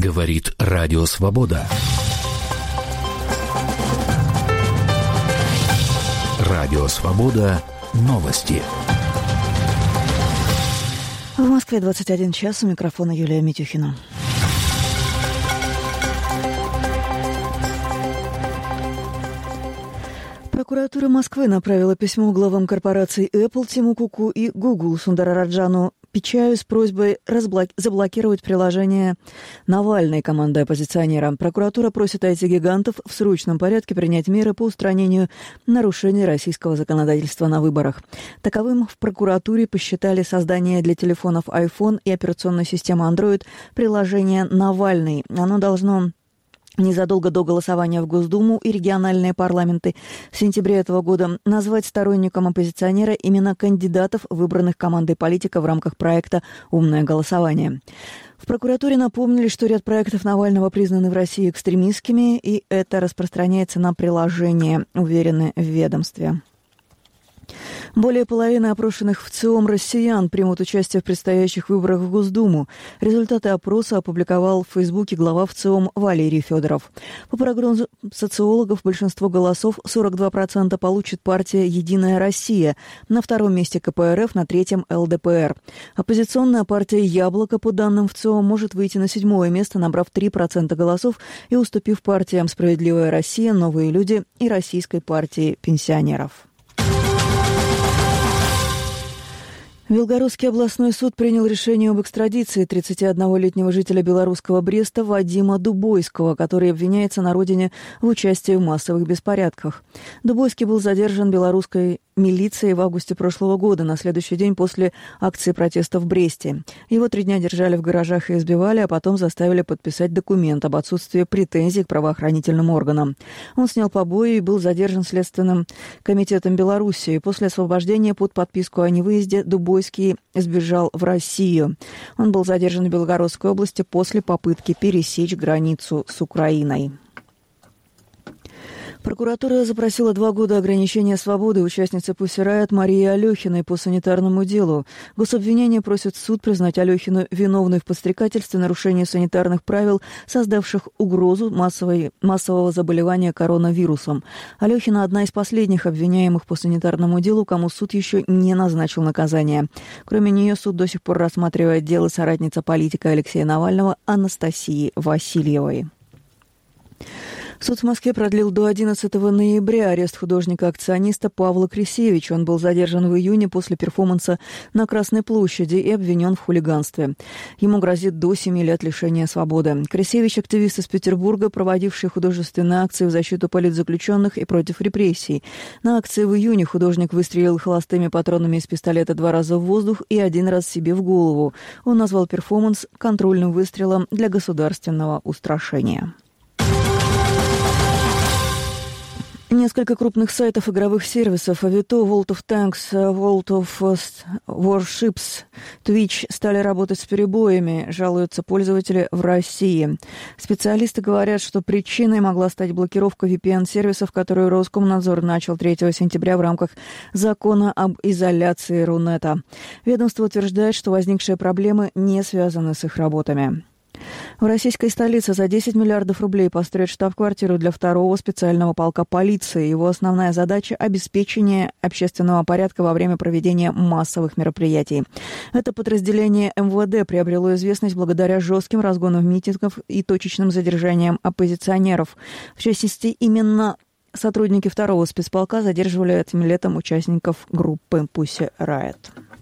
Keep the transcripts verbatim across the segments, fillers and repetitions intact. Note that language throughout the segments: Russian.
Говорит Радио Свобода. Радио Свобода. Новости. В Москве двадцать один час. У микрофона Юлия Митюхина. Прокуратура Москвы направила письмо главам корпораций Apple Тиму Куку и Google Сундару Раджану Пичаю с просьбой разблок... заблокировать приложение Навальной команды оппозиционера. Прокуратура просит ай ти-гигантов в срочном порядке принять меры по устранению нарушений российского законодательства на выборах. Таковым в прокуратуре посчитали создание для телефонов iPhone и операционной системы Android приложения «Навальный». Оно должно незадолго до голосования в Госдуму и региональные парламенты в сентябре этого года назвать сторонником оппозиционера имена кандидатов, выбранных командой политика в рамках проекта «Умное голосование». В прокуратуре напомнили, что ряд проектов Навального признаны в России экстремистскими, и это распространяется на приложение, уверены в ведомстве. Более половины опрошенных в ЦИОМ россиян примут участие в предстоящих выборах в Госдуму. Результаты опроса опубликовал в Фейсбуке глава ВЦИОМ Валерий Федоров. По прогнозу социологов, большинство голосов, сорок два процента, получит партия «Единая Россия», на втором месте ка пэ эр эф, на третьем – эл дэ пэ эр. Оппозиционная партия «Яблоко», по данным ВЦИОМ, может выйти на седьмое место, набрав три процента голосов и уступив партиям «Справедливая Россия», «Новые люди» и Российской партии пенсионеров. Белгородский областной суд принял решение об экстрадиции тридцатиоднолетнего жителя белорусского Бреста Вадима Дубойского, который обвиняется на родине в участии в массовых беспорядках. Дубойский был задержан белорусской милицией в августе прошлого года, на следующий день после акции протеста в Бресте. Его три дня держали в гаражах и избивали, а потом заставили подписать документ об отсутствии претензий к правоохранительным органам. Он снял побои и был задержан Следственным комитетом Белоруссии. После освобождения под подписку о невыезде Дубойский сбежал в Россию. Он был задержан в Белгородской области после попытки пересечь границу с Украиной. Прокуратура запросила два года ограничения свободы участницы Pussy Riot Марии Алехиной по санитарному делу. Гособвинение просит суд признать Алехину виновной в подстрекательстве, нарушении санитарных правил, создавших угрозу массовой, массового заболевания коронавирусом. Алехина – одна из последних обвиняемых по санитарному делу, кому суд еще не назначил наказание. Кроме нее, суд до сих пор рассматривает дело соратницы политика Алексея Навального Анастасии Васильевой. Суд в Москве продлил до одиннадцатого ноября арест художника-акциониста Павла Крисевича. Он был задержан в июне после перформанса на Красной площади и обвинен в хулиганстве. Ему грозит до семи лет лишения свободы. Крисевич – активист из Петербурга, проводивший художественные акции в защиту политзаключенных и против репрессий. На акции в июне художник выстрелил холостыми патронами из пистолета два раза в воздух и один раз себе в голову. Он назвал перформанс контрольным выстрелом для государственного устрашения. Несколько крупных сайтов игровых сервисов Авито, World of Tanks, World of Warships, Twitch стали работать с перебоями, жалуются пользователи в России. Специалисты говорят, что причиной могла стать блокировка ви пи эн-сервисов, которую Роскомнадзор начал третьего сентября в рамках закона об изоляции Рунета. Ведомство утверждает, что возникшие проблемы не связаны с их работами. В российской столице за десять миллиардов рублей построят штаб-квартиру для второго специального полка полиции. Его основная задача – обеспечение общественного порядка во время проведения массовых мероприятий. Это подразделение эм вэ дэ приобрело известность благодаря жестким разгонам митингов и точечным задержаниям оппозиционеров. В частности, именно сотрудники второго спецполка задерживали этим летом участников группы Pussy Riot.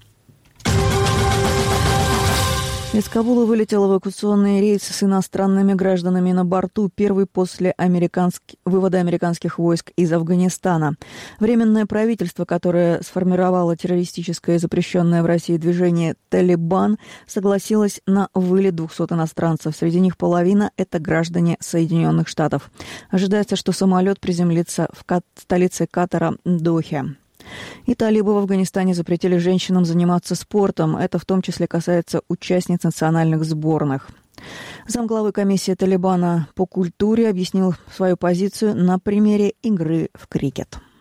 Из Кабула вылетел эвакуационный рейс с иностранными гражданами на борту, первый после американск... вывода американских войск из Афганистана. Временное правительство, которое сформировало террористическое запрещенное в России движение «Талибан», согласилось на вылет двухсот иностранцев. Среди них половина – это граждане Соединенных Штатов. Ожидается, что самолет приземлится в Кат... столице Катара Дохе. И талибы в Афганистане запретили женщинам заниматься спортом. Это в том числе касается участниц национальных сборных. Замглавы комиссии Талибана по культуре объяснил свою позицию на примере игры в крикет.